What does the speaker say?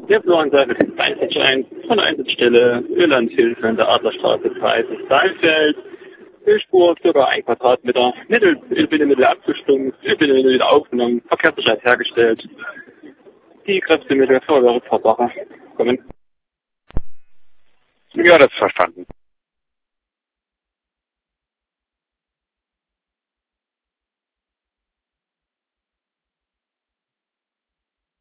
Der Bluansage ist 161 von der Einsatzstelle Irlandhilfe in der Adlerstraße 30 Saalfeld. Ölspur ca. 1 Quadratmeter. Ölbindemittel abgestimmt, Ölbindemittel wieder aufgenommen, Verkehrssicherheit hergestellt. Die Kräfte mit der Feuerwehr Vorbacher kommen. Ja, das ist verstanden.